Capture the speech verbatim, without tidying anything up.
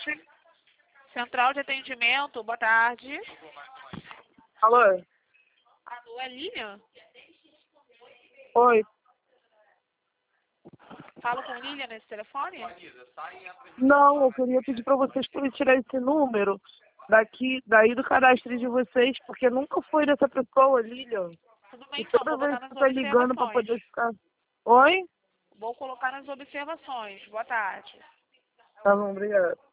Central de atendimento, boa tarde. Alô? Alô, é Lilian? Oi. Falo com Lilian nesse telefone? Não, eu queria pedir para vocês para tirar esse número daqui, daí do cadastro de vocês, porque nunca foi dessa pessoa, Lilian. Tudo bem, E então, toda vou vez botar que nas tá ligando para observações. poder ficar... Oi? Vou colocar nas observações. Boa tarde. Tá bom, obrigada.